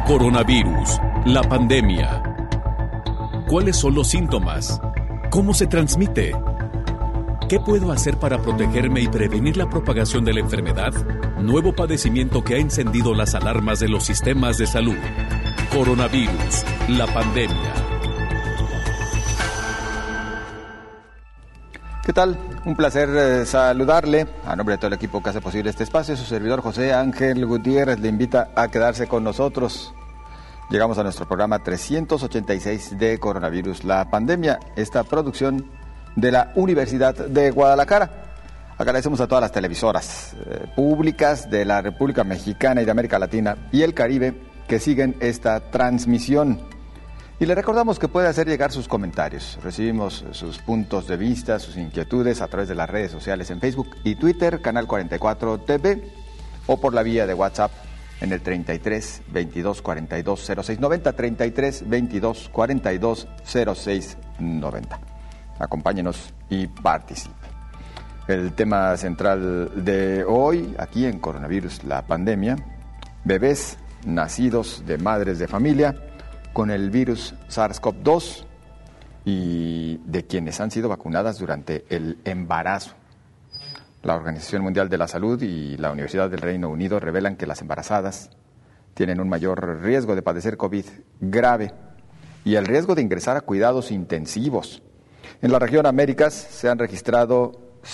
Coronavirus, la pandemia. ¿Cuáles son los síntomas? ¿Cómo se transmite? ¿Qué puedo hacer para protegerme y prevenir la propagación de la enfermedad? Nuevo padecimiento que ha encendido las alarmas de los sistemas de salud. Coronavirus, la pandemia. ¿Qué tal? Un placer saludarle. A nombre de todo el equipo que hace posible este espacio, su servidor José Ángel Gutiérrez le invita a quedarse con nosotros. Llegamos a nuestro programa 386 de Coronavirus, la pandemia, esta producción de la Universidad de Guadalajara. Agradecemos a todas las televisoras públicas de la República Mexicana y de América Latina y el Caribe que siguen esta transmisión. Y le recordamos que puede hacer llegar sus comentarios. Recibimos sus puntos de vista, sus inquietudes a través de las redes sociales en Facebook y Twitter, Canal 44 TV, o por la vía de WhatsApp en el 33 22 42 06 90, 33 22 42 06 90. Acompáñenos y participe. El tema central de hoy, aquí en Coronavirus, la pandemia: bebés nacidos de madres de familia con el virus SARS-CoV-2 y de quienes han sido vacunadas durante el embarazo. La Organización Mundial de la Salud y la Universidad del Reino Unido revelan que las embarazadas tienen un mayor riesgo de padecer COVID grave y el riesgo de ingresar a cuidados intensivos. En la región Américas se han registrado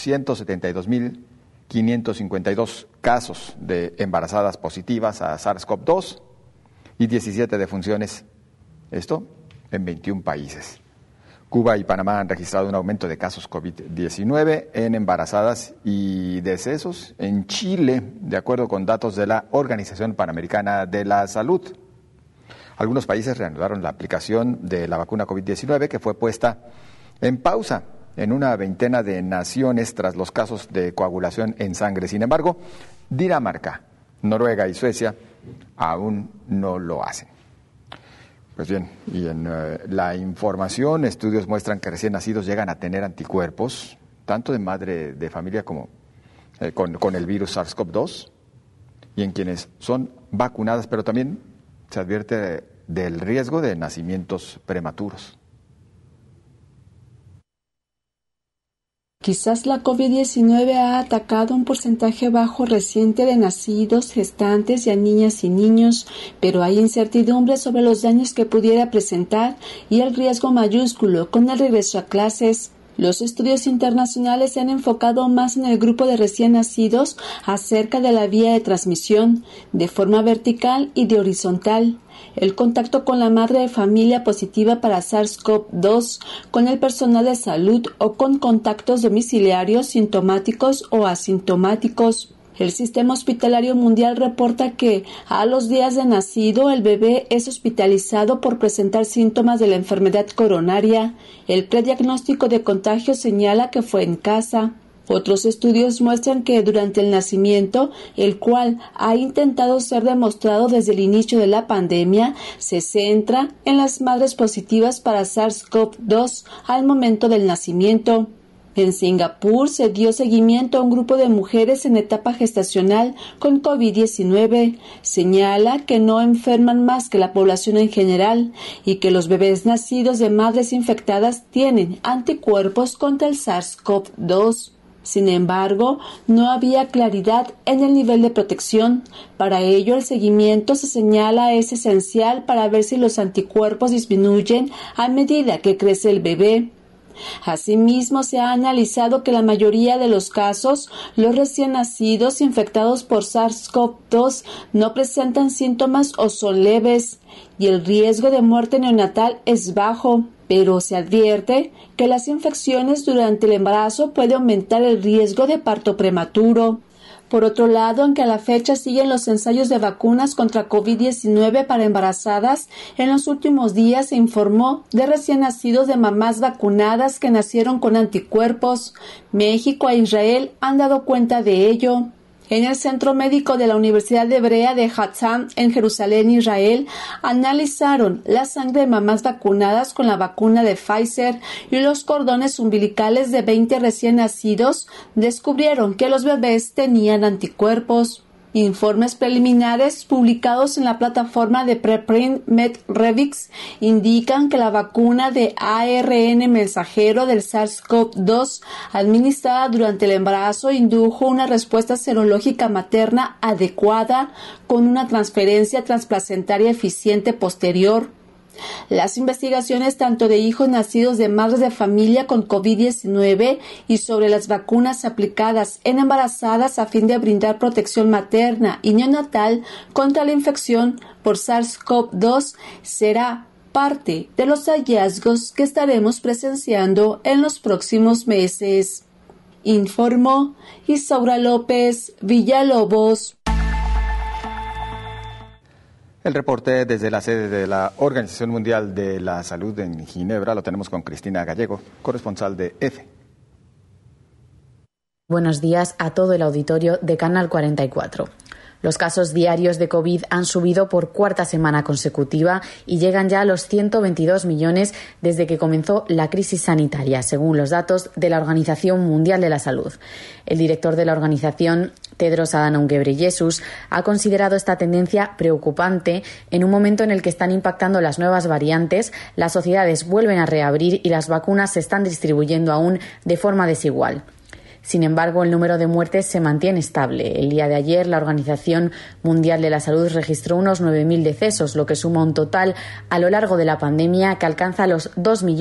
172.552 casos de embarazadas positivas a SARS-CoV-2 y 17 defunciones. Esto en 21 países. Cuba y Panamá han registrado un aumento de casos COVID-19 en embarazadas y decesos. En Chile, de acuerdo con datos de la Organización Panamericana de la Salud, algunos países reanudaron la aplicación de la vacuna COVID-19 que fue puesta en pausa en una veintena de naciones tras los casos de coagulación en sangre. Sin embargo, Dinamarca, Noruega y Suecia aún no lo hacen. Pues bien, y en la información, estudios muestran que recién nacidos llegan a tener anticuerpos, tanto de madre de familia como con el virus SARS-CoV-2, y en quienes son vacunadas, pero también se advierte del riesgo de nacimientos prematuros. Quizás la COVID-19 ha atacado un porcentaje bajo reciente de nacidos, gestantes y a niñas y niños, pero hay incertidumbre sobre los daños que pudiera presentar y el riesgo mayúsculo con el regreso a clases. Los estudios internacionales se han enfocado más en el grupo de recién nacidos acerca de la vía de transmisión, de forma vertical y de horizontal. El contacto con la madre de familia positiva para SARS-CoV-2, con el personal de salud o con contactos domiciliarios sintomáticos o asintomáticos. El Sistema Hospitalario Mundial reporta que a los días de nacido el bebé es hospitalizado por presentar síntomas de la enfermedad coronaria. El prediagnóstico de contagio señala que fue en casa. Otros estudios muestran que durante el nacimiento, el cual ha intentado ser demostrado desde el inicio de la pandemia, se centra en las madres positivas para SARS-CoV-2 al momento del nacimiento. En Singapur se dio seguimiento a un grupo de mujeres en etapa gestacional con COVID-19. Señala que no enferman más que la población en general y que los bebés nacidos de madres infectadas tienen anticuerpos contra el SARS-CoV-2. Sin embargo, no había claridad en el nivel de protección. Para ello, el seguimiento se señala es esencial para ver si los anticuerpos disminuyen a medida que crece el bebé. Asimismo, se ha analizado que la mayoría de los casos, los recién nacidos infectados por SARS-CoV-2 no presentan síntomas o son leves, y el riesgo de muerte neonatal es bajo, pero se advierte que las infecciones durante el embarazo pueden aumentar el riesgo de parto prematuro. Por otro lado, aunque a la fecha siguen los ensayos de vacunas contra COVID-19 para embarazadas, en los últimos días se informó de recién nacidos de mamás vacunadas que nacieron con anticuerpos. México e Israel han dado cuenta de ello. En el Centro Médico de la Universidad Hebrea de Haifa, en Jerusalén, Israel, analizaron la sangre de mamás vacunadas con la vacuna de Pfizer y los cordones umbilicales de 20 recién nacidos. Descubrieron que los bebés tenían anticuerpos. Informes preliminares publicados en la plataforma de preprint MedRevix indican que la vacuna de ARN mensajero del SARS-CoV-2 administrada durante el embarazo indujo una respuesta serológica materna adecuada con una transferencia transplacentaria eficiente posterior. Las investigaciones tanto de hijos nacidos de madres de familia con COVID-19 y sobre las vacunas aplicadas en embarazadas a fin de brindar protección materna y neonatal contra la infección por SARS-CoV-2 será parte de los hallazgos que estaremos presenciando en los próximos meses. Informó Isaura López Villalobos. El reporte desde la sede de la Organización Mundial de la Salud en Ginebra lo tenemos con Cristina Gallego, corresponsal de EFE. Buenos días a todo el auditorio de Canal 44. Los casos diarios de COVID han subido por cuarta semana consecutiva y llegan ya a los 122 millones desde que comenzó la crisis sanitaria, según los datos de la Organización Mundial de la Salud. El director de la organización, Tedros Adhanom Ghebreyesus, ha considerado esta tendencia preocupante en un momento en el que están impactando las nuevas variantes, las sociedades vuelven a reabrir y las vacunas se están distribuyendo aún de forma desigual. Sin embargo, el número de muertes se mantiene estable. El día de ayer, la Organización Mundial de la Salud registró unos 9.000 decesos, lo que suma un total a lo largo de la pandemia que alcanza los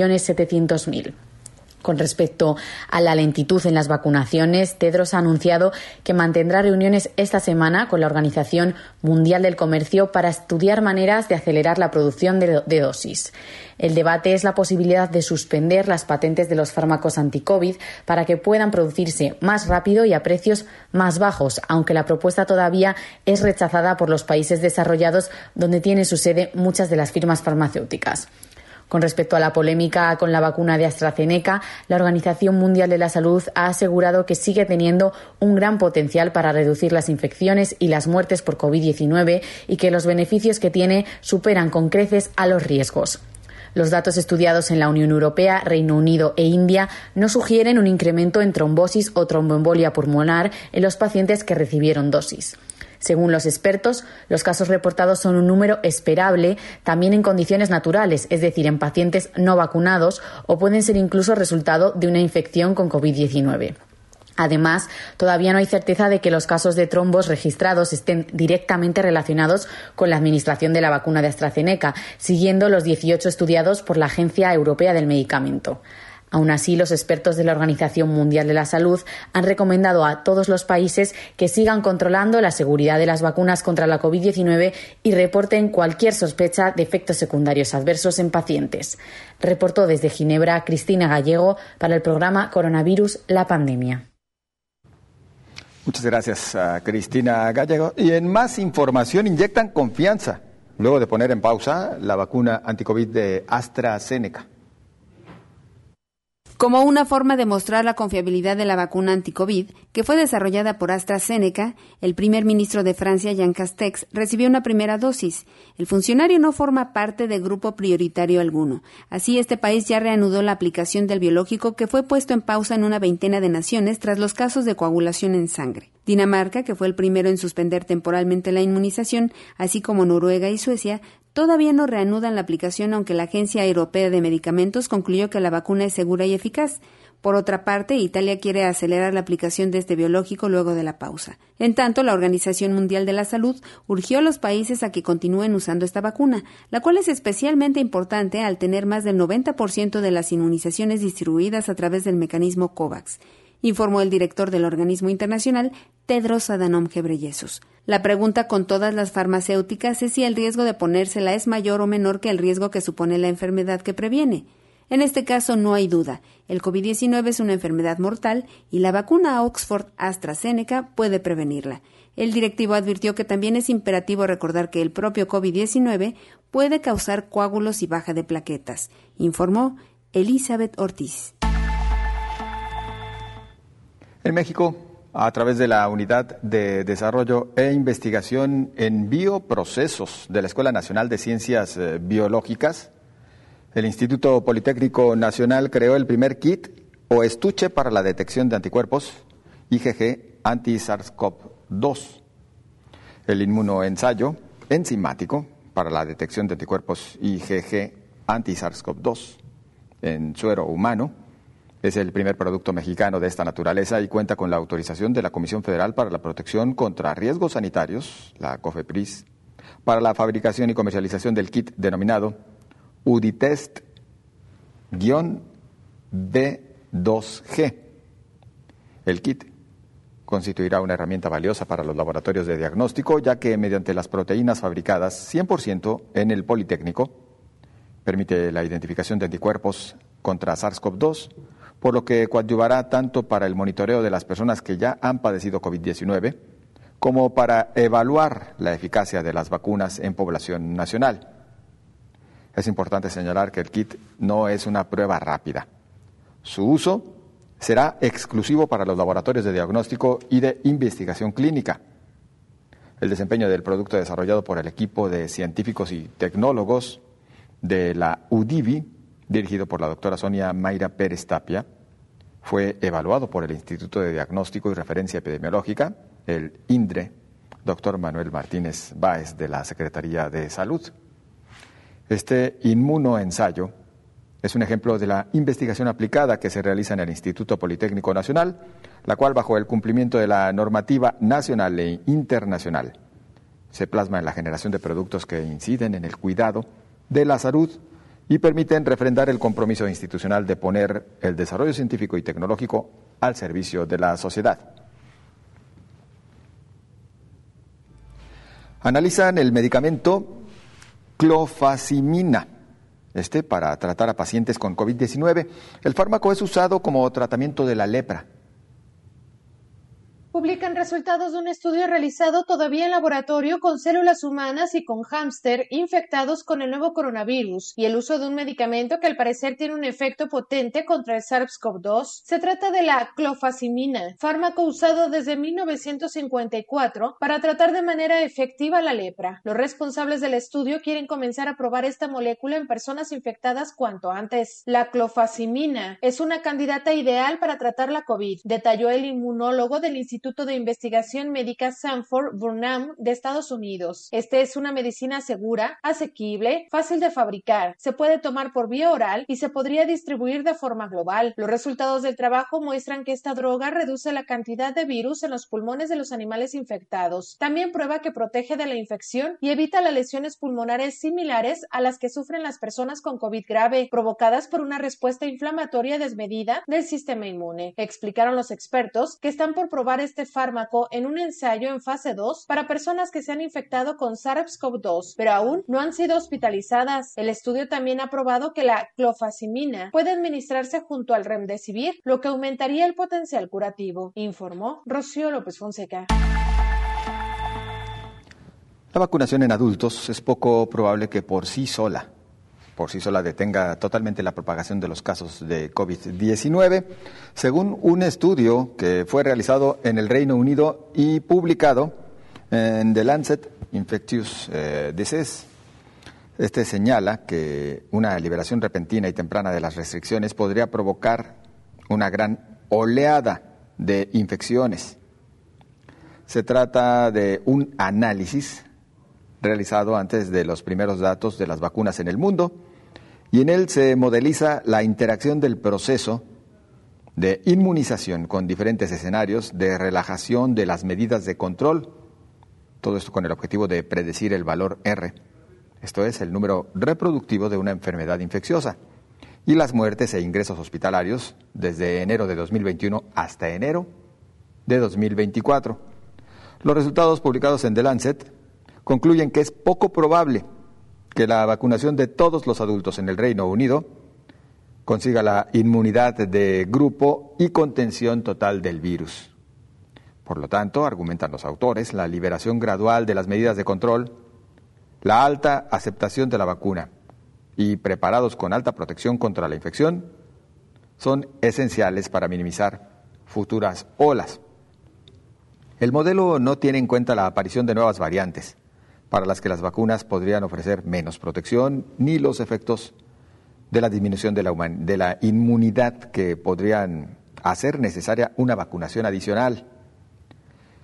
2.700.000. Con respecto a la lentitud en las vacunaciones, Tedros ha anunciado que mantendrá reuniones esta semana con la Organización Mundial del Comercio para estudiar maneras de acelerar la producción de dosis. El debate es la posibilidad de suspender las patentes de los fármacos anti-COVID para que puedan producirse más rápido y a precios más bajos, aunque la propuesta todavía es rechazada por los países desarrollados donde tienen su sede muchas de las firmas farmacéuticas. Con respecto a la polémica con la vacuna de AstraZeneca, la Organización Mundial de la Salud ha asegurado que sigue teniendo un gran potencial para reducir las infecciones y las muertes por COVID-19 y que los beneficios que tiene superan con creces a los riesgos. Los datos estudiados en la Unión Europea, Reino Unido e India no sugieren un incremento en trombosis o tromboembolia pulmonar en los pacientes que recibieron dosis. Según los expertos, los casos reportados son un número esperable también en condiciones naturales, es decir, en pacientes no vacunados, o pueden ser incluso resultado de una infección con COVID-19. Además, todavía no hay certeza de que los casos de trombos registrados estén directamente relacionados con la administración de la vacuna de AstraZeneca, siguiendo los 18 estudiados por la Agencia Europea del Medicamento. Aún así, los expertos de la Organización Mundial de la Salud han recomendado a todos los países que sigan controlando la seguridad de las vacunas contra la COVID-19 y reporten cualquier sospecha de efectos secundarios adversos en pacientes. Reportó desde Ginebra Cristina Gallego para el programa Coronavirus, la pandemia. Muchas gracias a Cristina Gallego. Y en más información, inyectan confianza luego de poner en pausa la vacuna anticovid de AstraZeneca. Como una forma de mostrar la confiabilidad de la vacuna anticovid, que fue desarrollada por AstraZeneca, el primer ministro de Francia, Jean Castex, recibió una primera dosis. El funcionario no forma parte de grupo prioritario alguno. Así, este país ya reanudó la aplicación del biológico que fue puesto en pausa en una veintena de naciones tras los casos de coagulación en sangre. Dinamarca, que fue el primero en suspender temporalmente la inmunización, así como Noruega y Suecia, todavía no reanudan la aplicación, aunque la Agencia Europea de Medicamentos concluyó que la vacuna es segura y eficaz. Por otra parte, Italia quiere acelerar la aplicación de este biológico luego de la pausa. En tanto, la Organización Mundial de la Salud urgió a los países a que continúen usando esta vacuna, la cual es especialmente importante al tener más del 90% de las inmunizaciones distribuidas a través del mecanismo COVAX, informó el director del organismo internacional, Tedros Adhanom Ghebreyesus. La pregunta con todas las farmacéuticas es si el riesgo de ponérsela es mayor o menor que el riesgo que supone la enfermedad que previene. En este caso no hay duda, el COVID-19 es una enfermedad mortal y la vacuna Oxford AstraZeneca puede prevenirla. El directivo advirtió que también es imperativo recordar que el propio COVID-19 puede causar coágulos y baja de plaquetas, informó Elizabeth Ortiz. En México, a través de la Unidad de Desarrollo e Investigación en Bioprocesos de la Escuela Nacional de Ciencias Biológicas, el Instituto Politécnico Nacional creó el primer kit o estuche para la detección de anticuerpos IgG anti-SARS-CoV-2. El inmunoensayo enzimático para la detección de anticuerpos IgG anti-SARS-CoV-2 en suero humano es el primer producto mexicano de esta naturaleza y cuenta con la autorización de la Comisión Federal para la Protección contra Riesgos Sanitarios, la COFEPRIS, para la fabricación y comercialización del kit denominado UDITEST-B2G. El kit constituirá una herramienta valiosa para los laboratorios de diagnóstico, ya que mediante las proteínas fabricadas 100% en el Politécnico, permite la identificación de anticuerpos contra SARS-CoV-2, por lo que coadyuvará tanto para el monitoreo de las personas que ya han padecido COVID-19, como para evaluar la eficacia de las vacunas en población nacional. Es importante señalar que el kit no es una prueba rápida. Su uso será exclusivo para los laboratorios de diagnóstico y de investigación clínica. El desempeño del producto desarrollado por el equipo de científicos y tecnólogos de la UDIVI, dirigido por la doctora Sonia Mayra Pérez Tapia, fue evaluado por el Instituto de Diagnóstico y Referencia Epidemiológica, el INDRE, doctor Manuel Martínez Báez, de la Secretaría de Salud. Este inmunoensayo es un ejemplo de la investigación aplicada que se realiza en el Instituto Politécnico Nacional, la cual, bajo el cumplimiento de la normativa nacional e internacional, se plasma en la generación de productos que inciden en el cuidado de la salud y permiten refrendar el compromiso institucional de poner el desarrollo científico y tecnológico al servicio de la sociedad. Analizan el medicamento clofazimina, para tratar a pacientes con COVID-19. El fármaco es usado como tratamiento de la lepra. Publican resultados de un estudio realizado todavía en laboratorio con células humanas y con hámster infectados con el nuevo coronavirus y el uso de un medicamento que al parecer tiene un efecto potente contra el SARS-CoV-2. Se trata de la clofazimina, fármaco usado desde 1954 para tratar de manera efectiva la lepra. Los responsables del estudio quieren comenzar a probar esta molécula en personas infectadas cuanto antes. La clofazimina es una candidata ideal para tratar la COVID, detalló el inmunólogo del Instituto de Investigación Médica Sanford Burnham de Estados Unidos. Es una medicina segura, asequible, fácil de fabricar, se puede tomar por vía oral y se podría distribuir de forma global. Los resultados del trabajo muestran que esta droga reduce la cantidad de virus en los pulmones de los animales infectados. También prueba que protege de la infección y evita las lesiones pulmonares similares a las que sufren las personas con COVID grave, provocadas por una respuesta inflamatoria desmedida del sistema inmune. Explicaron los expertos que están por probar este fármaco en un ensayo en fase 2 para personas que se han infectado con SARS-CoV-2, pero aún no han sido hospitalizadas. El estudio también ha probado que la clofazimina puede administrarse junto al remdesivir, lo que aumentaría el potencial curativo, informó Rocío López Fonseca. La vacunación en adultos es poco probable que por sí sola detenga totalmente la propagación de los casos de COVID-19, según un estudio que fue realizado en el Reino Unido y publicado en The Lancet Infectious Diseases. Señala que una liberación repentina y temprana de las restricciones podría provocar una gran oleada de infecciones. Se trata de un análisis realizado antes de los primeros datos de las vacunas en el mundo, y en él se modeliza la interacción del proceso de inmunización con diferentes escenarios de relajación de las medidas de control, todo esto con el objetivo de predecir el valor R, esto es, el número reproductivo de una enfermedad infecciosa, y las muertes e ingresos hospitalarios desde enero de 2021 hasta enero de 2024. Los resultados publicados en The Lancet concluyen que es poco probable que la vacunación de todos los adultos en el Reino Unido consiga la inmunidad de grupo y contención total del virus. Por lo tanto, argumentan los autores, la liberación gradual de las medidas de control, la alta aceptación de la vacuna y preparados con alta protección contra la infección son esenciales para minimizar futuras olas. El modelo no tiene en cuenta la aparición de nuevas variantes, para las que las vacunas podrían ofrecer menos protección, ni los efectos de la disminución de la inmunidad que podrían hacer necesaria una vacunación adicional.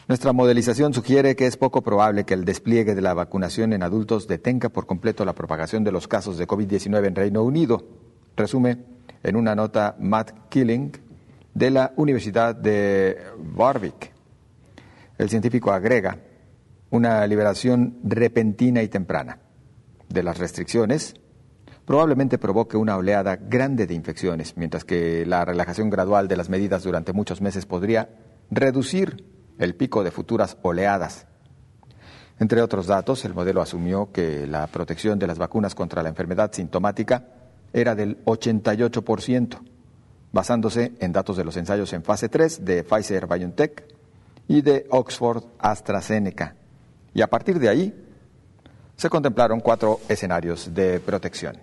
Nuestra modelización sugiere que es poco probable que el despliegue de la vacunación en adultos detenga por completo la propagación de los casos de COVID-19 en Reino Unido, resume en una nota Matt Killing de la Universidad de Warwick. El científico agrega una liberación repentina y temprana de las restricciones probablemente provoque una oleada grande de infecciones, mientras que la relajación gradual de las medidas durante muchos meses podría reducir el pico de futuras oleadas. Entre otros datos, el modelo asumió que la protección de las vacunas contra la enfermedad sintomática era del 88%, basándose en datos de los ensayos en fase 3 de Pfizer-BioNTech y de Oxford-AstraZeneca. Y a partir de ahí, se contemplaron 4 escenarios de protección.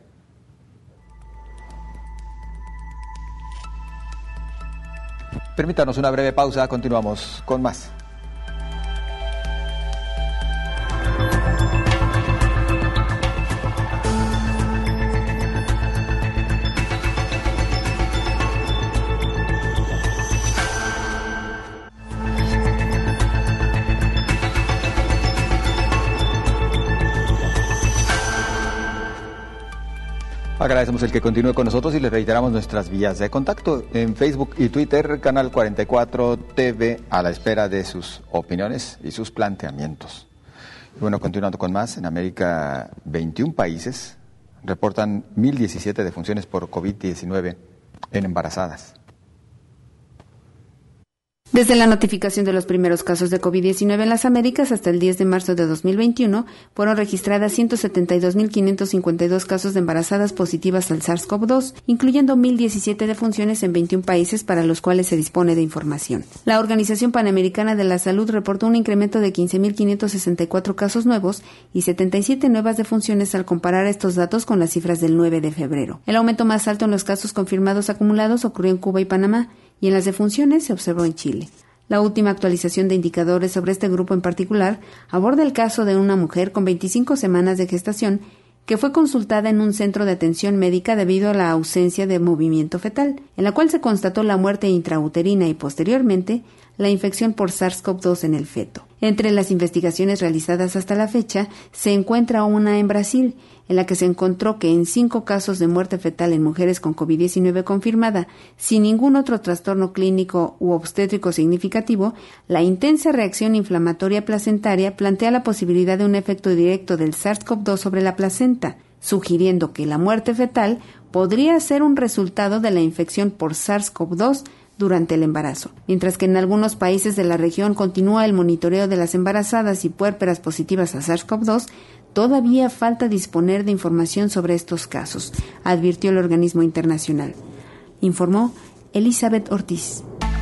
Permítanos una breve pausa, continuamos con más. Agradecemos el que continúe con nosotros y les reiteramos nuestras vías de contacto en Facebook y Twitter, Canal 44 TV, a la espera de sus opiniones y sus planteamientos. Y bueno, continuando con más, en América 21 países reportan 1.017 defunciones por COVID-19 en embarazadas. Desde la notificación de los primeros casos de COVID-19 en las Américas hasta el 10 de marzo de 2021, fueron registradas 172.552 casos de embarazadas positivas al SARS-CoV-2, incluyendo 1.017 defunciones en 21 países para los cuales se dispone de información. La Organización Panamericana de la Salud reportó un incremento de 15.564 casos nuevos y 77 nuevas defunciones al comparar estos datos con las cifras del 9 de febrero. El aumento más alto en los casos confirmados acumulados ocurrió en Cuba y Panamá, y en las defunciones se observó en Chile. La última actualización de indicadores sobre este grupo en particular aborda el caso de una mujer con 25 semanas de gestación que fue consultada en un centro de atención médica debido a la ausencia de movimiento fetal, en la cual se constató la muerte intrauterina y posteriormente la infección por SARS-CoV-2 en el feto. Entre las investigaciones realizadas hasta la fecha se encuentra una en Brasil, en la que se encontró que en 5 casos de muerte fetal en mujeres con COVID-19 confirmada, sin ningún otro trastorno clínico u obstétrico significativo, la intensa reacción inflamatoria placentaria plantea la posibilidad de un efecto directo del SARS-CoV-2 sobre la placenta, sugiriendo que la muerte fetal podría ser un resultado de la infección por SARS-CoV-2 durante el embarazo, mientras que en algunos países de la región continúa el monitoreo de las embarazadas y puérperas positivas a SARS-CoV-2, todavía falta disponer de información sobre estos casos, advirtió el organismo internacional. Informó Elizabeth Ortiz.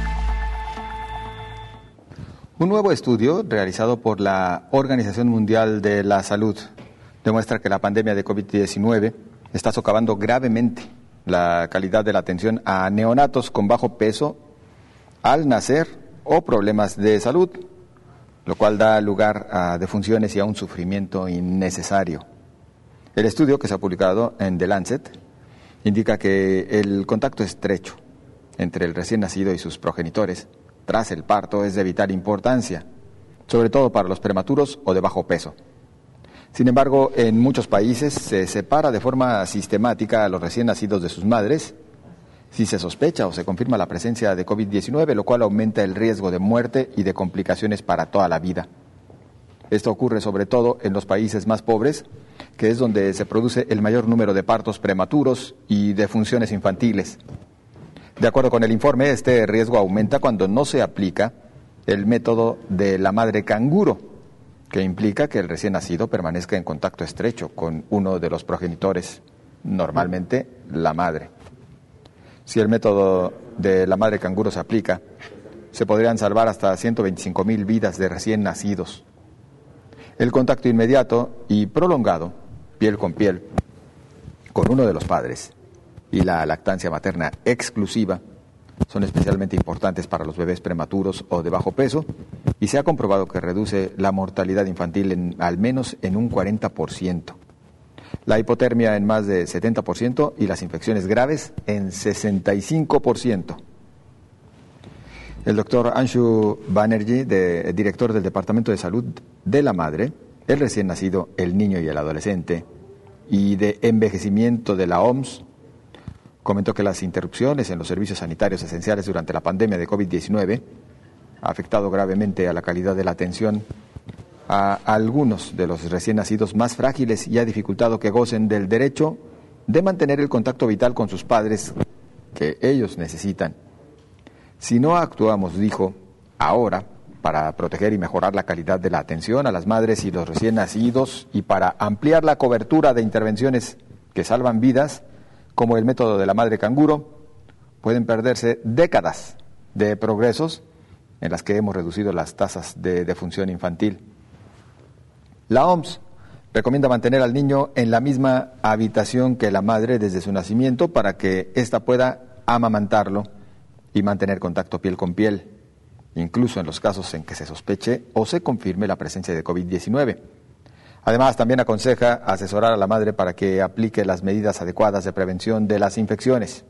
Un nuevo estudio realizado por la Organización Mundial de la Salud demuestra que la pandemia de COVID-19 está socavando gravemente la calidad de la atención a neonatos con bajo peso al nacer o problemas de salud, lo cual da lugar a defunciones y a un sufrimiento innecesario. El estudio, que se ha publicado en The Lancet, indica que el contacto estrecho entre el recién nacido y sus progenitores tras el parto es de vital importancia, sobre todo para los prematuros o de bajo peso. Sin embargo, en muchos países se separa de forma sistemática a los recién nacidos de sus madres si se sospecha o se confirma la presencia de COVID-19, lo cual aumenta el riesgo de muerte y de complicaciones para toda la vida. Esto ocurre sobre todo en los países más pobres, que es donde se produce el mayor número de partos prematuros y defunciones infantiles. De acuerdo con el informe, este riesgo aumenta cuando no se aplica el método de la madre canguro, que implica que el recién nacido permanezca en contacto estrecho con uno de los progenitores, normalmente la madre. Si el método de la madre canguro se aplica, se podrían salvar hasta 125,000 vidas de recién nacidos. El contacto inmediato y prolongado, piel con piel, con uno de los padres y la lactancia materna exclusiva son especialmente importantes para los bebés prematuros o de bajo peso y se ha comprobado que reduce la mortalidad infantil al menos en un 40%, la hipotermia en más de 70% y las infecciones graves en 65%. El doctor Anshu Banerjee, director del Departamento de Salud de la Madre, el recién nacido, el niño y el adolescente, y de envejecimiento de la OMS, comentó que las interrupciones en los servicios sanitarios esenciales durante la pandemia de COVID-19 ha afectado gravemente a la calidad de la atención a algunos de los recién nacidos más frágiles y ha dificultado que gocen del derecho de mantener el contacto vital con sus padres que ellos necesitan. Si no actuamos, dijo, ahora, para proteger y mejorar la calidad de la atención a las madres y los recién nacidos y para ampliar la cobertura de intervenciones que salvan vidas, como el método de la madre canguro, pueden perderse décadas de progresos en las que hemos reducido las tasas de defunción infantil. La OMS recomienda mantener al niño en la misma habitación que la madre desde su nacimiento para que ésta pueda amamantarlo y mantener contacto piel con piel, incluso en los casos en que se sospeche o se confirme la presencia de COVID-19. Además, también aconseja asesorar a la madre para que aplique las medidas adecuadas de prevención de las infecciones.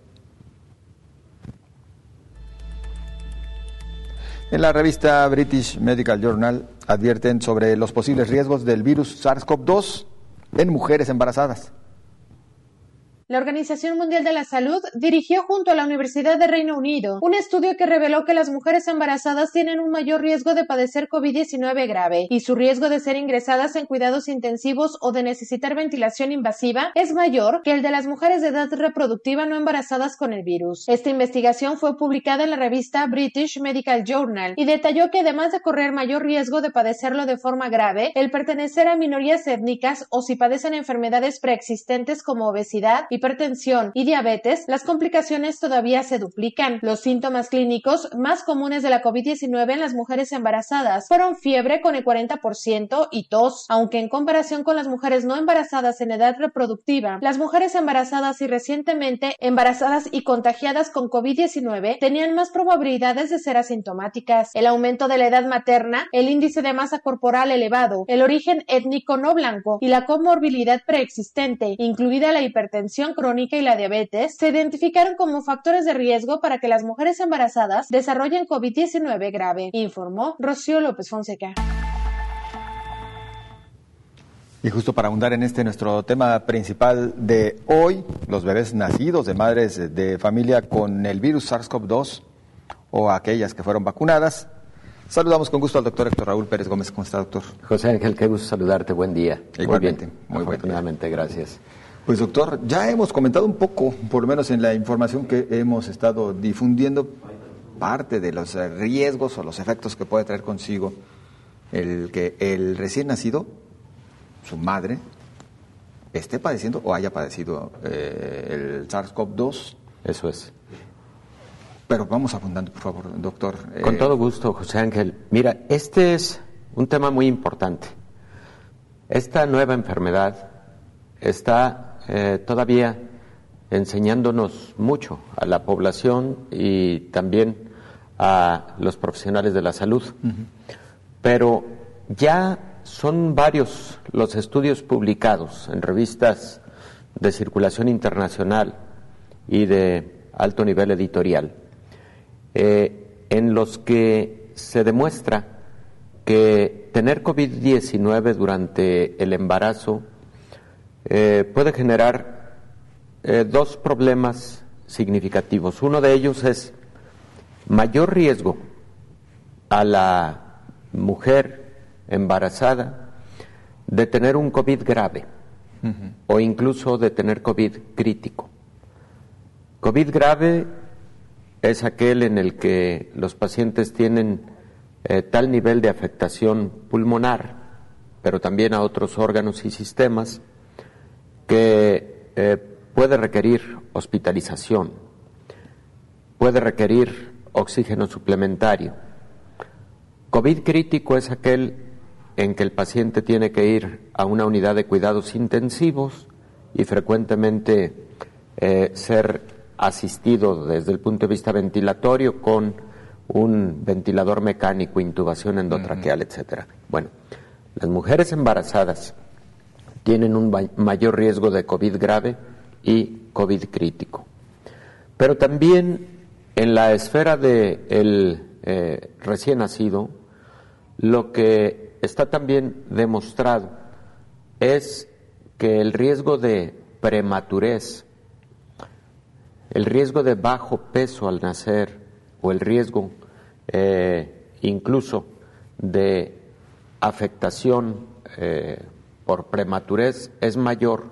En la revista British Medical Journal advierten sobre los posibles riesgos del virus SARS-CoV-2 en mujeres embarazadas. La Organización Mundial de la Salud dirigió junto a la Universidad de Reino Unido un estudio que reveló que las mujeres embarazadas tienen un mayor riesgo de padecer COVID-19 grave y su riesgo de ser ingresadas en cuidados intensivos o de necesitar ventilación invasiva es mayor que el de las mujeres de edad reproductiva no embarazadas con el virus. Esta investigación fue publicada en la revista British Medical Journal y detalló que además de correr mayor riesgo de padecerlo de forma grave, el pertenecer a minorías étnicas o si padecen enfermedades preexistentes como obesidad, hipertensión y diabetes, las complicaciones todavía se duplican. Los síntomas clínicos más comunes de la COVID-19 en las mujeres embarazadas fueron fiebre con el 40% y tos, aunque en comparación con las mujeres no embarazadas en edad reproductiva, las mujeres embarazadas y recientemente embarazadas y contagiadas con COVID-19 tenían más probabilidades de ser asintomáticas. El aumento de la edad materna, el índice de masa corporal elevado, el origen étnico no blanco y la comorbilidad preexistente, incluida la hipertensión crónica y la diabetes, se identificaron como factores de riesgo para que las mujeres embarazadas desarrollen COVID-19 grave, informó Rocío López Fonseca. Y justo para ahondar en nuestro tema principal de hoy, los bebés nacidos de madres de familia con el virus SARS-CoV-2 o aquellas que fueron vacunadas, saludamos con gusto al doctor Héctor Raúl Pérez Gómez. ¿Cómo está, doctor? José Ángel, qué gusto saludarte. Buen día. Igualmente. Muy afortunadamente, gracias. Pues doctor, ya hemos comentado un poco, por lo menos en la información que hemos estado difundiendo, parte de los riesgos o los efectos que puede traer consigo el que el recién nacido, su madre, esté padeciendo o haya padecido el SARS-CoV-2. Eso es. Pero vamos abundando, por favor, doctor. Con todo gusto, José Ángel. Mira, este es un tema muy importante. Esta nueva enfermedad está todavía enseñándonos mucho a la población y también a los profesionales de la salud. Uh-huh. Pero ya son varios los estudios publicados en revistas de circulación internacional y de alto nivel editorial, en los que se demuestra que tener COVID-19 durante el embarazo puede generar dos problemas significativos. Uno de ellos es mayor riesgo a la mujer embarazada de tener un COVID grave, uh-huh, o incluso de tener COVID crítico. COVID grave es aquel en el que los pacientes tienen tal nivel de afectación pulmonar, pero también a otros órganos y sistemas, que puede requerir hospitalización, puede requerir oxígeno suplementario. COVID crítico es aquel en que el paciente tiene que ir a una unidad de cuidados intensivos y frecuentemente ser asistido desde el punto de vista ventilatorio con un ventilador mecánico, intubación endotraqueal, uh-huh, etcétera. Bueno, las mujeres embarazadas tienen un mayor riesgo de COVID grave y COVID crítico. Pero también en la esfera del recién nacido, lo que está también demostrado es que el riesgo de prematurez, el riesgo de bajo peso al nacer o el riesgo incluso de afectación por prematurez es mayor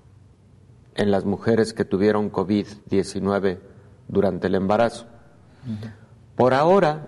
en las mujeres que tuvieron COVID-19 durante el embarazo. Por ahora,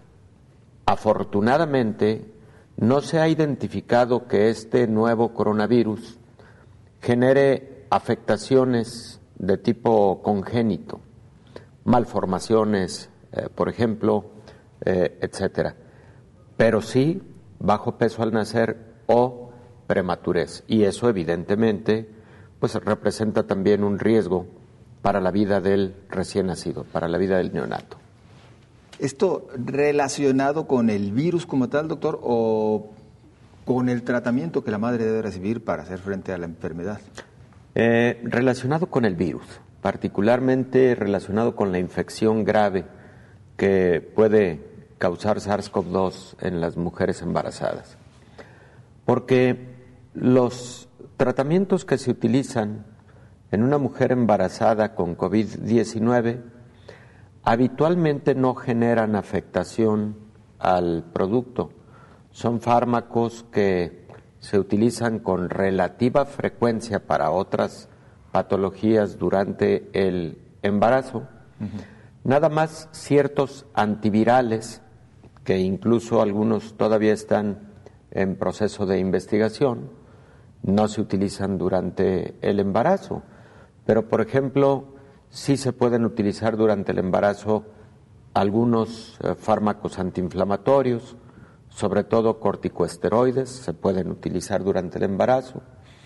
afortunadamente, no se ha identificado que este nuevo coronavirus genere afectaciones de tipo congénito, malformaciones, por ejemplo, etcétera. Pero sí bajo peso al nacer o prematurez. Y eso evidentemente pues representa también un riesgo para la vida del recién nacido, para la vida del neonato. ¿Esto relacionado con el virus como tal, doctor, o con el tratamiento que la madre debe recibir para hacer frente a la enfermedad? Relacionado con el virus, particularmente relacionado con la infección grave que puede causar SARS-CoV-2 en las mujeres embarazadas. Porque los tratamientos que se utilizan en una mujer embarazada con COVID-19 habitualmente no generan afectación al producto. Son fármacos que se utilizan con relativa frecuencia para otras patologías durante el embarazo. Nada más ciertos antivirales, que incluso algunos todavía están en proceso de investigación, no se utilizan durante el embarazo. Pero, por ejemplo, sí se pueden utilizar durante el embarazo algunos fármacos antiinflamatorios, sobre todo corticosteroides, se pueden utilizar durante el embarazo.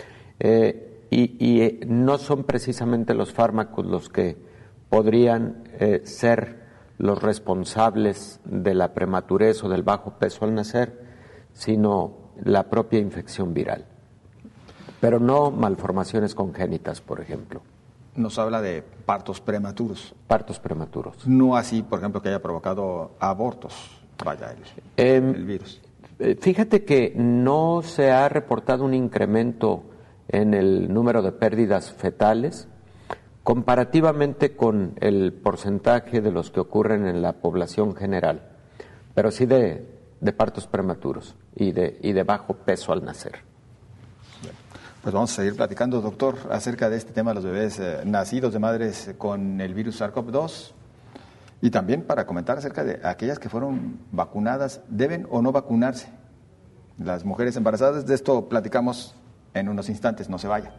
Y no son precisamente los fármacos los que podrían ser los responsables de la prematurez o del bajo peso al nacer, sino la propia infección viral. Pero no malformaciones congénitas, por ejemplo. Nos habla de partos prematuros. Partos prematuros. No así, por ejemplo, que haya provocado abortos, vaya el virus. Fíjate que no se ha reportado un incremento en el número de pérdidas fetales comparativamente con el porcentaje de los que ocurren en la población general, pero sí de partos prematuros y de bajo peso al nacer. Pues vamos a seguir platicando, doctor, acerca de este tema de los bebés nacidos de madres con el virus SARS-CoV-2 y también para comentar acerca de aquellas que fueron vacunadas, ¿deben o no vacunarse las mujeres embarazadas? De esto platicamos en unos instantes, no se vaya.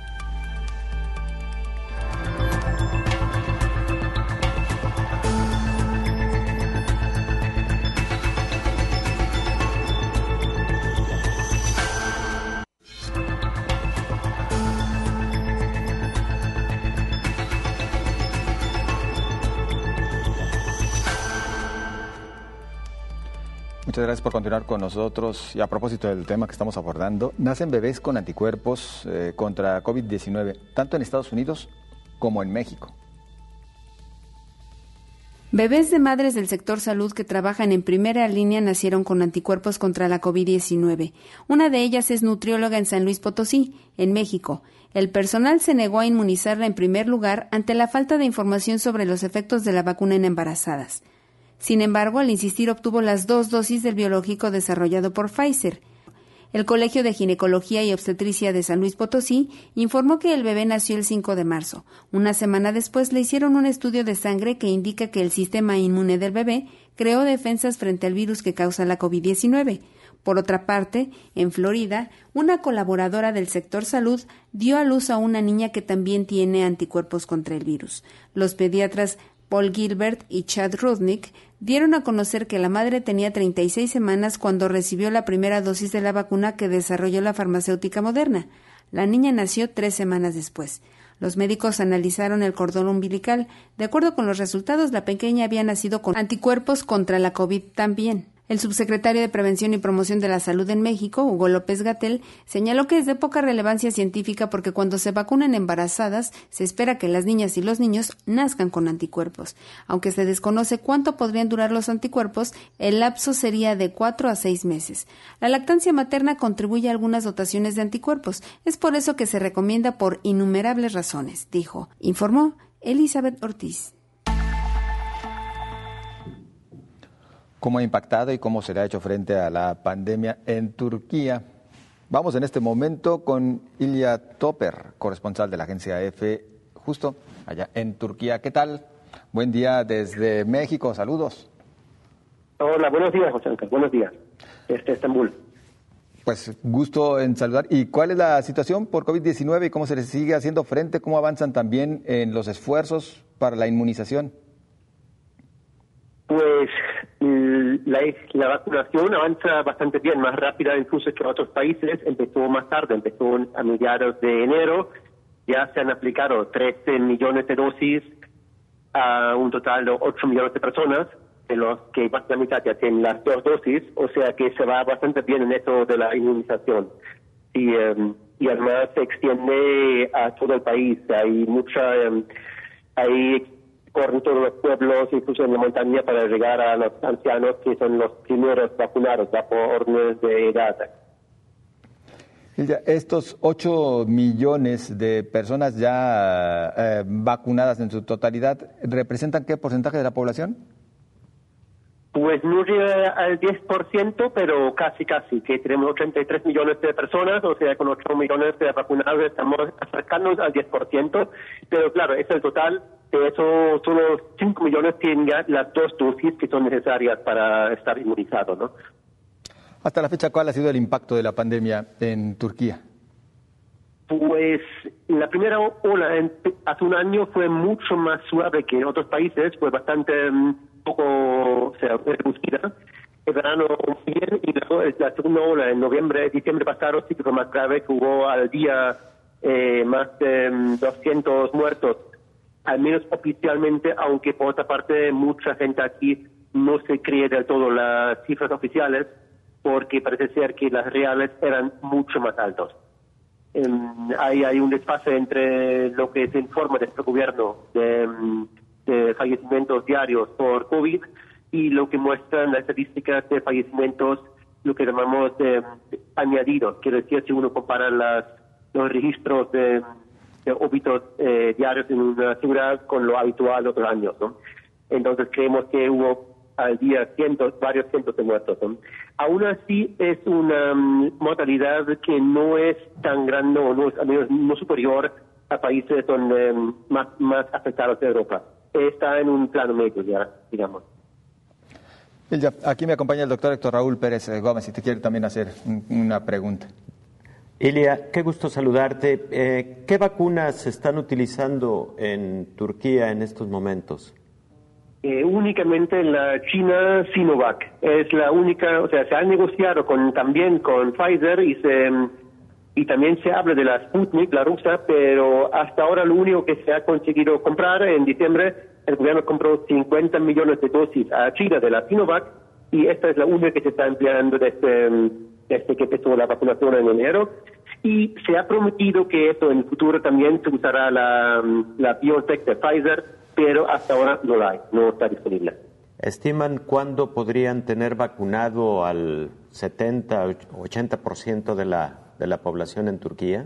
Muchas gracias por continuar con nosotros. Y a propósito del tema que estamos abordando, nacen bebés con anticuerpos contra COVID-19, tanto en Estados Unidos como en México. Bebés de madres del sector salud que trabajan en primera línea nacieron con anticuerpos contra la COVID-19. Una de ellas es nutrióloga en San Luis Potosí, en México. El personal se negó a inmunizarla en primer lugar ante la falta de información sobre los efectos de la vacuna en embarazadas. Sin embargo, al insistir, obtuvo las 2 dosis del biológico desarrollado por Pfizer. El Colegio de Ginecología y Obstetricia de San Luis Potosí informó que el bebé nació el 5 de marzo. Una semana después le hicieron un estudio de sangre que indica que el sistema inmune del bebé creó defensas frente al virus que causa la COVID-19. Por otra parte, en Florida, una colaboradora del sector salud dio a luz a una niña que también tiene anticuerpos contra el virus. Los pediatras Paul Gilbert y Chad Rudnick dieron a conocer que la madre tenía 36 semanas cuando recibió la primera dosis de la vacuna que desarrolló la farmacéutica Moderna. La niña nació 3 semanas después. Los médicos analizaron el cordón umbilical. De acuerdo con los resultados, la pequeña había nacido con anticuerpos contra la COVID también. El subsecretario de Prevención y Promoción de la Salud en México, Hugo López-Gatell, señaló que es de poca relevancia científica porque cuando se vacunan embarazadas, se espera que las niñas y los niños nazcan con anticuerpos. Aunque se desconoce cuánto podrían durar los anticuerpos, el lapso sería de 4 a 6 meses. La lactancia materna contribuye a algunas dotaciones de anticuerpos. Es por eso que se recomienda por innumerables razones, dijo. Informó Elizabeth Ortiz. ¿Cómo ha impactado y cómo se le ha hecho frente a la pandemia en Turquía? Vamos en este momento con Ilya Topper, corresponsal de la agencia EFE, justo allá en Turquía. ¿Qué tal? Buen día desde México, saludos. Hola, buenos días, José Ángel, buenos días, desde Estambul. Pues gusto en saludar. ¿Y cuál es la situación por COVID-19 y cómo se les sigue haciendo frente? ¿Cómo avanzan también en los esfuerzos para la inmunización? Pues la vacunación avanza bastante bien, más rápida incluso que otros países. Empezó más tarde, empezó a mediados de enero. Ya se han aplicado 13 millones de dosis a un total de 8 millones de personas, de los que más de la mitad ya tienen las 2 dosis, o sea que se va bastante bien en eso de la inmunización. Y además se extiende a todo el país. Hay corren todos los pueblos, incluso en la montaña, para llegar a los ancianos, que son los primeros vacunados, por órdenes de edad. Estos 8 millones de personas ya vacunadas en su totalidad, ¿representan qué porcentaje de la población? Pues no llega al 10%, pero casi, que tenemos 83 millones de personas, o sea, con 8 millones de vacunados estamos acercándonos al 10%, pero claro, es el total, de eso solo 5 millones tienen ya las 2 dosis que son necesarias para estar inmunizados, ¿no? Hasta la fecha, ¿cuál ha sido el impacto de la pandemia en Turquía? Pues la primera ola hace un año fue mucho más suave que en otros países, fue bastante reducida. El verano muy bien, y luego la segunda ola en diciembre pasado sí que fue más grave, que hubo al día más de 200 muertos, al menos oficialmente, aunque por otra parte mucha gente aquí no se cree del todo las cifras oficiales, porque parece ser que las reales eran mucho más altos. Hay un desfase entre lo que se informa de este gobierno de fallecimientos diarios por COVID y lo que muestran las estadísticas de fallecimientos, lo que llamamos añadidos. Quiere decir, si uno compara los registros de óbitos diarios en una ciudad con lo habitual de otros años, ¿no? Entonces creemos que hubo al día varios cientos de muertos, ¿no? Aún así es una mortalidad que no es tan grande, o no es, al menos no superior a países donde más afectados de Europa. Está en un plano medio ya, digamos. Aquí me acompaña el doctor Héctor Raúl Pérez Gómez y te quiere también hacer una pregunta. Ilia, qué gusto saludarte. ¿Qué vacunas se están utilizando en Turquía en estos momentos? Únicamente la China Sinovac. Es la única, o sea, se ha negociado también con Pfizer y también se habla de la Sputnik, la rusa, pero hasta ahora lo único que se ha conseguido comprar en diciembre, el gobierno compró 50 millones de dosis a China de la Sinovac y esta es la única que se está empleando desde que empezó la vacunación en enero. Y se ha prometido que eso en el futuro también se usará la BioNTech de Pfizer, pero hasta ahora no está disponible. ¿Estiman cuándo podrían tener vacunado al 70-80% de la población en Turquía?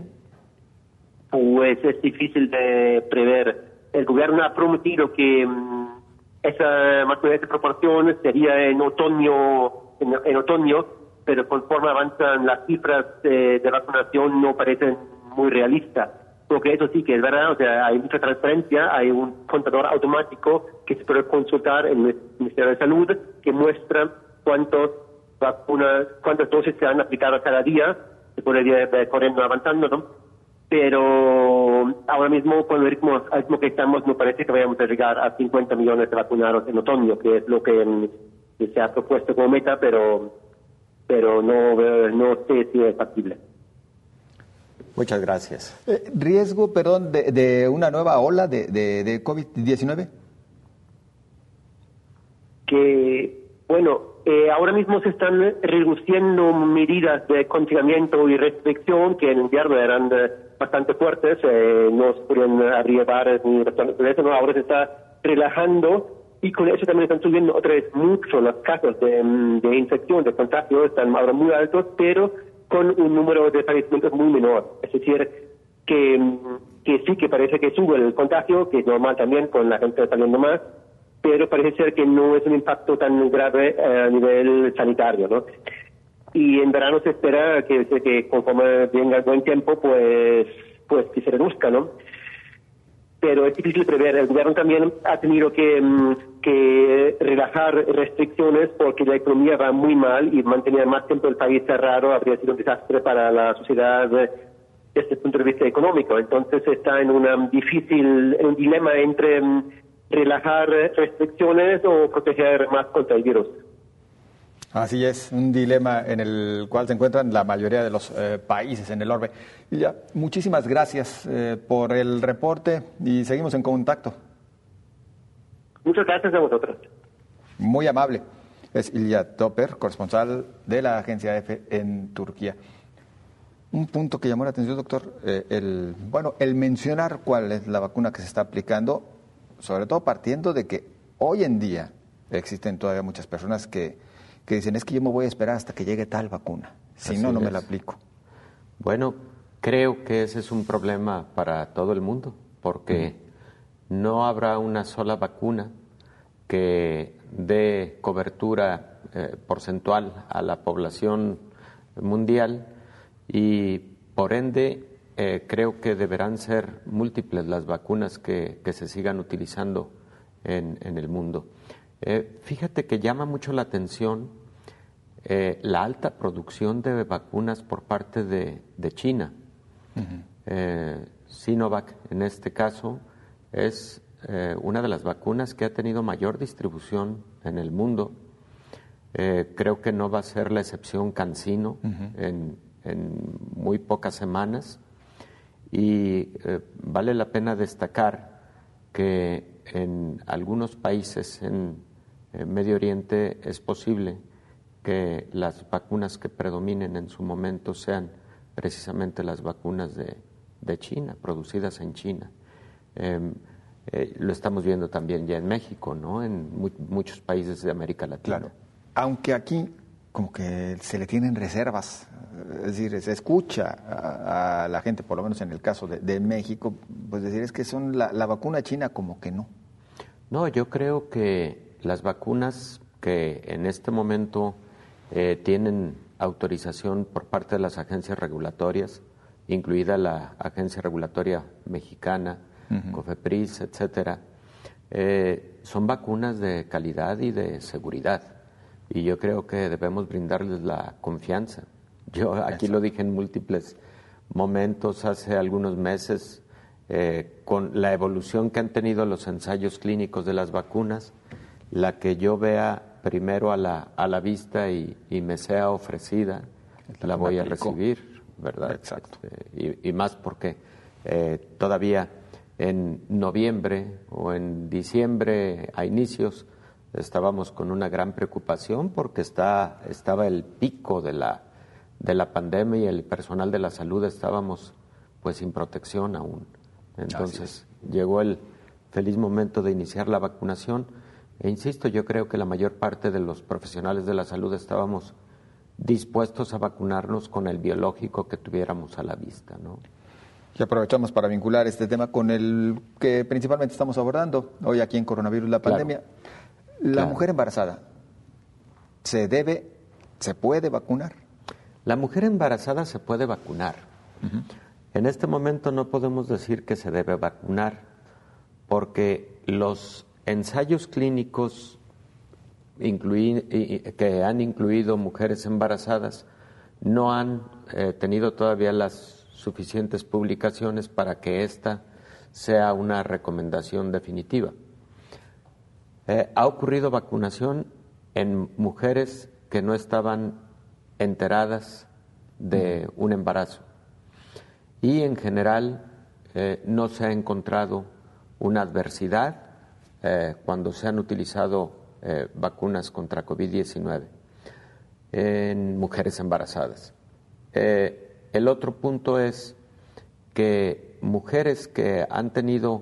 Pues es difícil de prever. El gobierno ha prometido que esa proporción sería en otoño, pero conforme avanzan las cifras de vacunación no parecen muy realistas. Porque eso sí que es verdad, o sea, hay mucha transparencia, hay un contador automático que se puede consultar en el Ministerio de Salud que muestra cuántas dosis se han aplicado cada día, se puede ir corriendo, avanzando, ¿no? Pero ahora mismo, con el ritmo que estamos, no parece que vayamos a llegar a 50 millones de vacunados en otoño, que es lo que se ha propuesto como meta, pero no sé si es factible. Muchas gracias. ¿Riesgo, de una nueva ola de COVID-19? Que, bueno, Ahora mismo se están reduciendo medidas de confinamiento y restricción que en invierno eran bastante fuertes, no se podían abrir bares ni restaurantes, ¿no? Ahora se está relajando y con eso también están subiendo otra vez mucho los casos de infección, de contagio, están ahora muy altos, pero con un número de fallecimientos muy menor. Es decir, que sí que parece que sube el contagio, que es normal también con la gente saliendo más, pero parece ser que no es un impacto tan grave a nivel sanitario, ¿no? Y en verano se espera que conforme venga el buen tiempo, pues que se reduzca, ¿no? Pero es difícil prever. El gobierno también ha tenido que relajar restricciones porque la economía va muy mal y mantener más tiempo el país cerrado habría sido un desastre para la sociedad desde el punto de vista económico. Entonces está en un dilema entre relajar restricciones o proteger más contra el virus. Así es, un dilema en el cual se encuentran la mayoría de los países en el orbe. Ilya, muchísimas gracias por el reporte y seguimos en contacto. Muchas gracias a vosotros. Muy amable. Es Ilya Topper, corresponsal de la agencia EFE en Turquía. Un punto que llamó la atención, doctor, el mencionar cuál es la vacuna que se está aplicando, sobre todo partiendo de que hoy en día existen todavía muchas personas que dicen, es que yo me voy a esperar hasta que llegue tal vacuna, si no me la aplico. Bueno, creo que ese es un problema para todo el mundo, porque no habrá una sola vacuna que dé cobertura porcentual a la población mundial y por ende creo que deberán ser múltiples las vacunas que se sigan utilizando en el mundo. Fíjate que llama mucho la atención la alta producción de vacunas por parte de China. Sinovac, en este caso, es una de las vacunas que ha tenido mayor distribución en el mundo. Creo que no va a ser la excepción CanSino en muy pocas semanas. Y vale la pena destacar que en algunos países en Medio Oriente es posible que las vacunas que predominen en su momento sean precisamente las vacunas de China, producidas en China. Lo estamos viendo también ya en México, ¿no? En muchos países de América Latina. Claro. Aunque aquí como que se le tienen reservas, es decir, se escucha a la gente, por lo menos en el caso de México, pues decir es que son la vacuna china como que no. No, yo creo que las vacunas que en este momento tienen autorización por parte de las agencias regulatorias, incluida la Agencia Regulatoria Mexicana, COFEPRIS, etcétera, son vacunas de calidad y de seguridad. Y yo creo que debemos brindarles la confianza. Yo aquí lo dije en múltiples momentos hace algunos meses, con la evolución que han tenido los ensayos clínicos de las vacunas, la que yo vea primero a la vista y me sea ofrecida, la voy a recibir, ¿verdad? Exacto. Y más porque todavía en noviembre o en diciembre a inicios estábamos con una gran preocupación porque estaba el pico de la pandemia y el personal de la salud estábamos pues sin protección aún. Entonces llegó el feliz momento de iniciar la vacunación e insisto, yo creo que la mayor parte de los profesionales de la salud estábamos dispuestos a vacunarnos con el biológico que tuviéramos a la vista, ¿no? Y aprovechamos para vincular este tema con el que principalmente estamos abordando hoy aquí en Coronavirus, la pandemia. La mujer embarazada, ¿se puede vacunar? La mujer embarazada se puede vacunar. En este momento no podemos decir que se debe vacunar porque los ensayos clínicos que han incluido mujeres embarazadas no han tenido todavía las suficientes publicaciones para que esta sea una recomendación definitiva. Ha ocurrido vacunación en mujeres que no estaban enteradas de un embarazo y en general no se ha encontrado una adversidad cuando se han utilizado vacunas contra COVID-19. en mujeres embarazadas. El otro punto es que mujeres que han tenido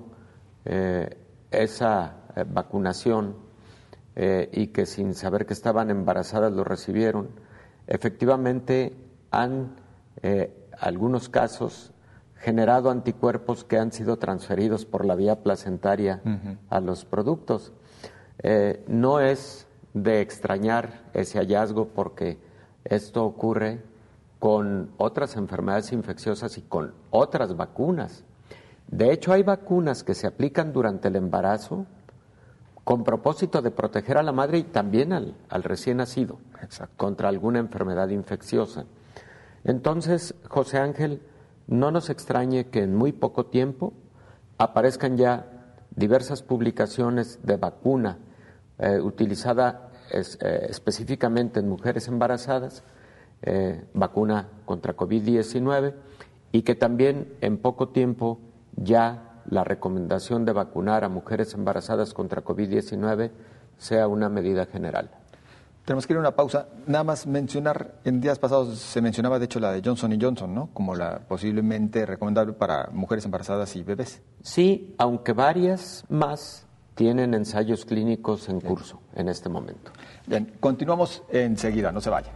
esa vacunación y que sin saber que estaban embarazadas lo recibieron, efectivamente han, algunos casos, generado anticuerpos que han sido transferidos por la vía placentaria a los productos. No es de extrañar ese hallazgo porque esto ocurre con otras enfermedades infecciosas y con otras vacunas. De hecho, hay vacunas que se aplican durante el embarazo con propósito de proteger a la madre y también al recién nacido contra alguna enfermedad infecciosa. Entonces, José Ángel, no nos extrañe que en muy poco tiempo aparezcan ya diversas publicaciones de vacuna utilizada específicamente en mujeres embarazadas, vacuna contra COVID-19, y que también en poco tiempo ya la recomendación de vacunar a mujeres embarazadas contra COVID-19 sea una medida general. Tenemos que ir a una pausa. Nada más mencionar, en días pasados se mencionaba de hecho la de Johnson & Johnson, ¿no? Como la posiblemente recomendable para mujeres embarazadas y bebés. Sí, aunque varias más tienen ensayos clínicos en curso en este momento. Bien, continuamos enseguida, no se vayan.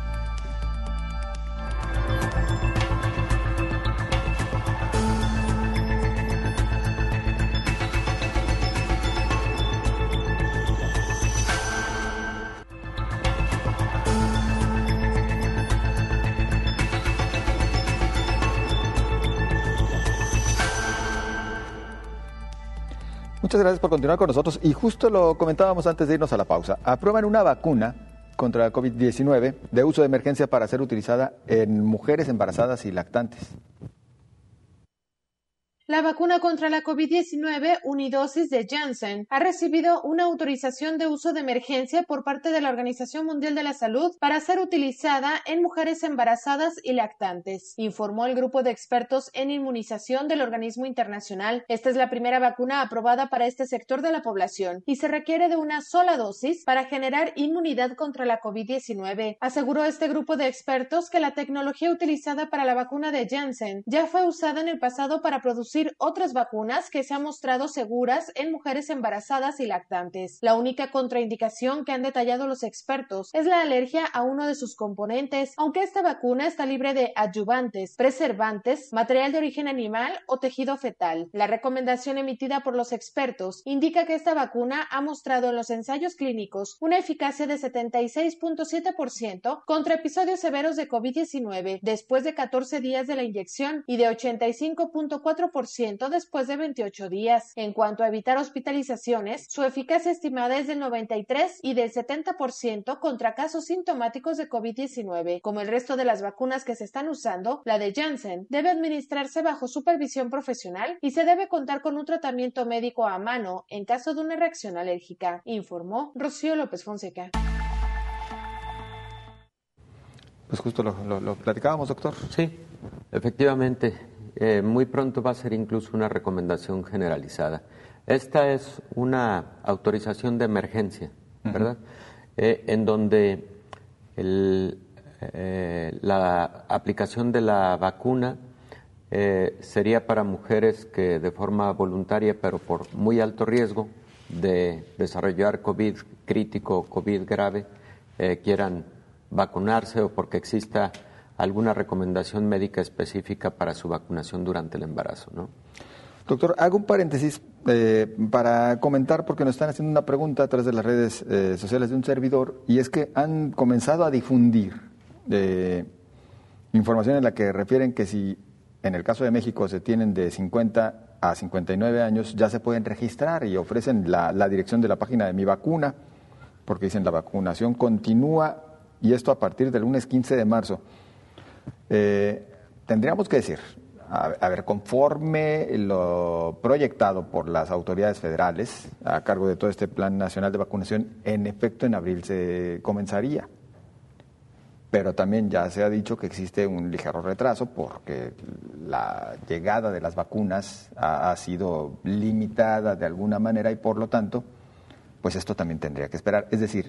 Muchas gracias por continuar con nosotros y justo lo comentábamos antes de irnos a la pausa. Aprueban una vacuna contra la COVID-19 de uso de emergencia para ser utilizada en mujeres embarazadas y lactantes. La vacuna contra la COVID-19 unidosis de Janssen ha recibido una autorización de uso de emergencia por parte de la Organización Mundial de la Salud para ser utilizada en mujeres embarazadas y lactantes, informó el grupo de expertos en inmunización del organismo internacional. Esta es la primera vacuna aprobada para este sector de la población y se requiere de una sola dosis para generar inmunidad contra la COVID-19. Aseguró este grupo de expertos que la tecnología utilizada para la vacuna de Janssen ya fue usada en el pasado para producir otras vacunas que se han mostrado seguras en mujeres embarazadas y lactantes. La única contraindicación que han detallado los expertos es la alergia a uno de sus componentes, aunque esta vacuna está libre de adyuvantes, preservantes, material de origen animal o tejido fetal. La recomendación emitida por los expertos indica que esta vacuna ha mostrado en los ensayos clínicos una eficacia de 76.7% contra episodios severos de COVID-19 después de 14 días de la inyección y de 85.4% después de 28 días. En cuanto a evitar hospitalizaciones, su eficacia estimada es del 93% y del 70% contra casos sintomáticos de COVID-19. Como el resto de las vacunas que se están usando, la de Janssen debe administrarse bajo supervisión profesional y se debe contar con un tratamiento médico a mano en caso de una reacción alérgica, informó Rocío López Fonseca. Pues justo lo platicábamos, doctor. Sí, efectivamente. Muy pronto va a ser incluso una recomendación generalizada. Esta es una autorización de emergencia, ¿verdad? En donde la aplicación de la vacuna sería para mujeres que de forma voluntaria, pero por muy alto riesgo de desarrollar COVID crítico o COVID grave, quieran vacunarse o porque exista alguna recomendación médica específica para su vacunación durante el embarazo, ¿no? Doctor, hago un paréntesis para comentar, porque nos están haciendo una pregunta a través de las redes sociales de un servidor, y es que han comenzado a difundir información en la que refieren que si en el caso de México se tienen de 50 a 59 años, ya se pueden registrar y ofrecen la dirección de la página de Mi Vacuna, porque dicen la vacunación continúa, y esto a partir del lunes 15 de marzo. Tendríamos que decir, a ver, conforme lo proyectado por las autoridades federales a cargo de todo este Plan Nacional de Vacunación, en efecto en abril se comenzaría. Pero también ya se ha dicho que existe un ligero retraso porque la llegada de las vacunas ha sido limitada de alguna manera y por lo tanto, pues esto también tendría que esperar. Es decir,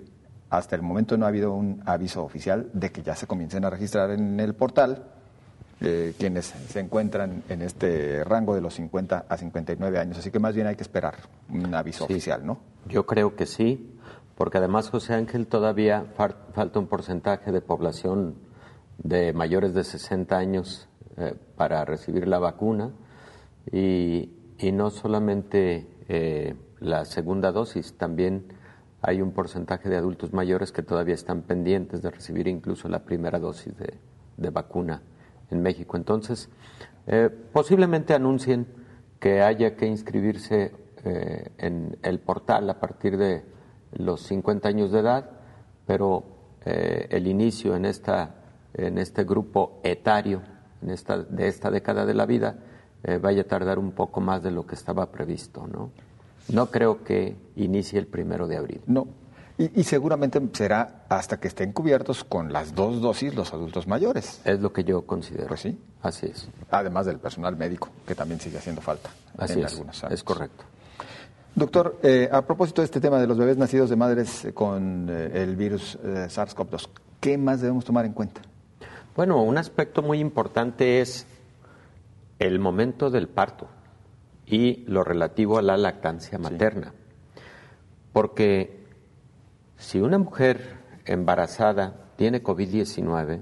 hasta el momento no ha habido un aviso oficial de que ya se comiencen a registrar en el portal quienes se encuentran en este rango de los 50 a 59 años. Así que más bien hay que esperar un aviso oficial, ¿no? Yo creo que sí, porque además, José Ángel, todavía falta un porcentaje de población de mayores de 60 años para recibir la vacuna y no solamente la segunda dosis, también hay un porcentaje de adultos mayores que todavía están pendientes de recibir incluso la primera dosis de vacuna en México. Entonces, posiblemente anuncien que haya que inscribirse en el portal a partir de los 50 años de edad, pero el inicio en este grupo etario de esta década de la vida vaya a tardar un poco más de lo que estaba previsto, ¿no? No creo que inicie el 1 de abril. No. Y seguramente será hasta que estén cubiertos con las 2 dosis los adultos mayores. Es lo que yo considero. Pues sí. Así es. Además del personal médico, que también sigue haciendo falta en algunos años. Es correcto. Doctor, a propósito de este tema de los bebés nacidos de madres con el virus SARS-CoV-2, ¿qué más debemos tomar en cuenta? Bueno, un aspecto muy importante es el momento del parto y lo relativo a la lactancia materna. Sí. Porque si una mujer embarazada tiene COVID-19,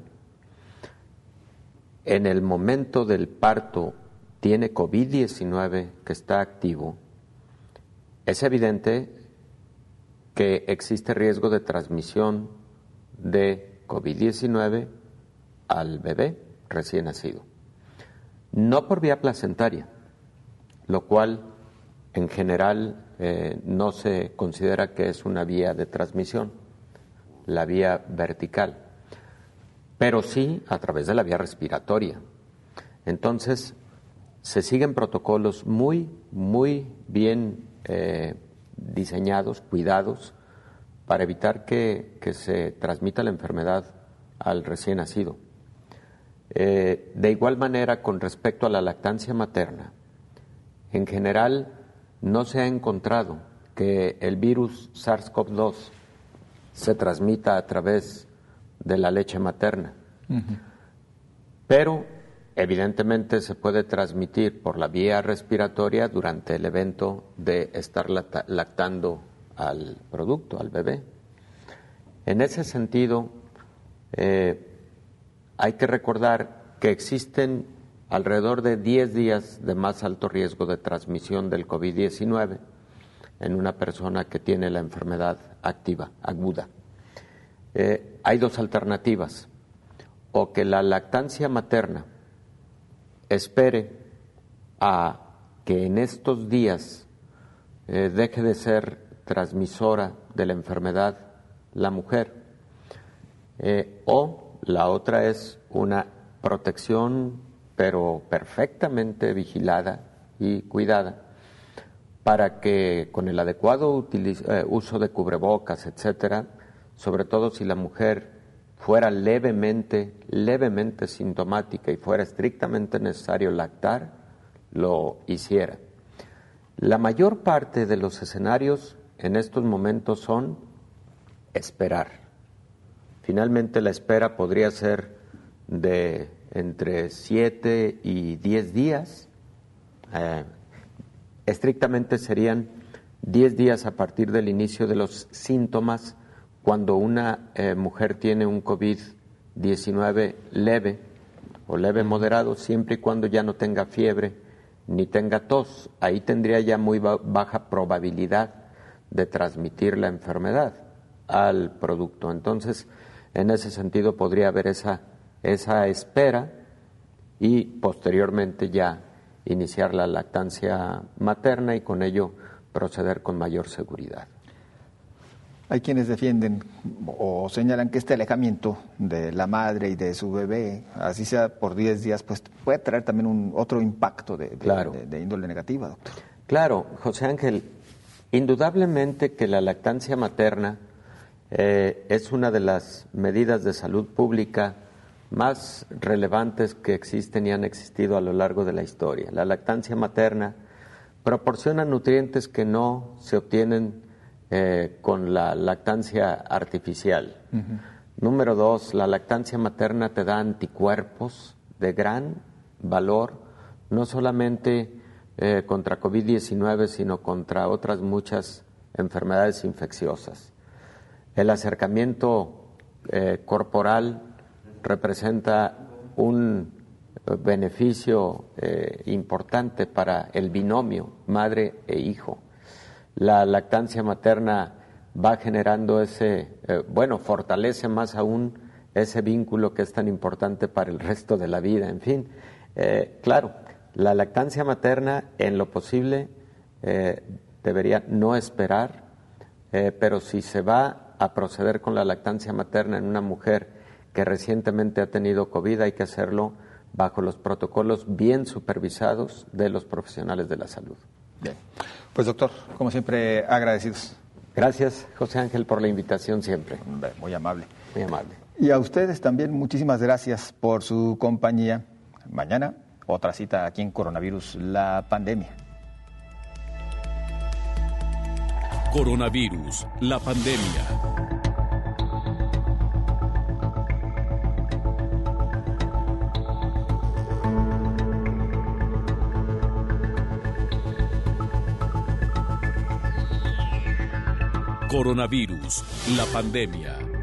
en el momento del parto tiene COVID-19 que está activo, es evidente que existe riesgo de transmisión de COVID-19 al bebé recién nacido. No por vía placentaria, lo cual en general no se considera que es una vía de transmisión, la vía vertical, pero sí a través de la vía respiratoria. Entonces, se siguen protocolos muy, muy bien diseñados, cuidados, para evitar que se transmita la enfermedad al recién nacido. De igual manera, con respecto a la lactancia materna, en general no se ha encontrado que el virus SARS-CoV-2 se transmita a través de la leche materna, pero evidentemente se puede transmitir por la vía respiratoria durante el evento de estar lactando al producto, al bebé. En ese sentido, hay que recordar que existen alrededor de 10 días de más alto riesgo de transmisión del COVID-19 en una persona que tiene la enfermedad activa, aguda. Hay 2 alternativas: o que la lactancia materna espere a que en estos días deje de ser transmisora de la enfermedad la mujer, o la otra es una protección pero perfectamente vigilada y cuidada para que con el adecuado uso de cubrebocas, etcétera, sobre todo si la mujer fuera levemente sintomática y fuera estrictamente necesario lactar, lo hiciera. La mayor parte de los escenarios en estos momentos son esperar. Finalmente la espera podría ser de entre 7 y 10 días. Estrictamente serían 10 días a partir del inicio de los síntomas cuando una mujer tiene un COVID-19 leve o leve moderado, siempre y cuando ya no tenga fiebre ni tenga tos. Ahí tendría ya muy baja probabilidad de transmitir la enfermedad al producto. Entonces, en ese sentido podría haber esa espera y posteriormente ya iniciar la lactancia materna y con ello proceder con mayor seguridad. Hay quienes defienden o señalan que este alejamiento de la madre y de su bebé, así sea por 10 días, pues puede traer también otro impacto de índole negativa, doctor. Claro, José Ángel, indudablemente que la lactancia materna es una de las medidas de salud pública más relevantes que existen y han existido a lo largo de la historia. La lactancia materna proporciona nutrientes que no se obtienen con la lactancia artificial. Número 2, la lactancia materna te da anticuerpos de gran valor, no solamente contra COVID-19, sino contra otras muchas enfermedades infecciosas. El acercamiento corporal representa un beneficio importante para el binomio madre e hijo. La lactancia materna va generando fortalece más aún ese vínculo que es tan importante para el resto de la vida. En fin, claro, la lactancia materna en lo posible debería no esperar, pero si se va a proceder con la lactancia materna en una mujer que recientemente ha tenido COVID, hay que hacerlo bajo los protocolos bien supervisados de los profesionales de la salud. Bien. Pues doctor, como siempre, agradecidos. Gracias, José Ángel, por la invitación siempre. Muy amable. Muy amable. Y a ustedes también muchísimas gracias por su compañía. Mañana, otra cita aquí en Coronavirus, la pandemia. Coronavirus, la pandemia. Coronavirus, la pandemia.